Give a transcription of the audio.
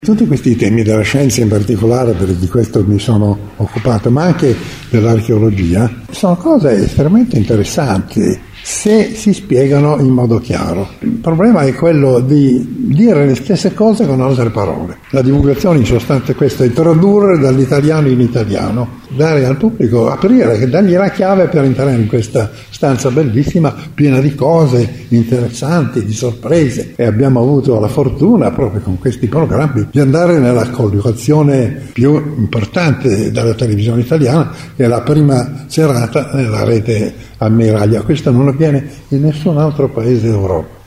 Tutti questi temi della scienza in particolare, perché di questo mi sono occupato, ma anche dell'archeologia, sono cose estremamente interessanti se si spiegano in modo chiaro. Il problema è quello di dire le stesse cose con altre parole. La divulgazione in sostanza è questa, è tradurre dall'italiano in italiano, dare al pubblico, aprire, dargli la chiave per entrare in questa stanza bellissima, piena di cose interessanti, di sorprese, e abbiamo avuto la fortuna, proprio con questi programmi, di andare nella collocazione più importante della televisione italiana, che è la prima serata nella rete Ammiraglia. Questo non avviene in nessun altro paese d'Europa.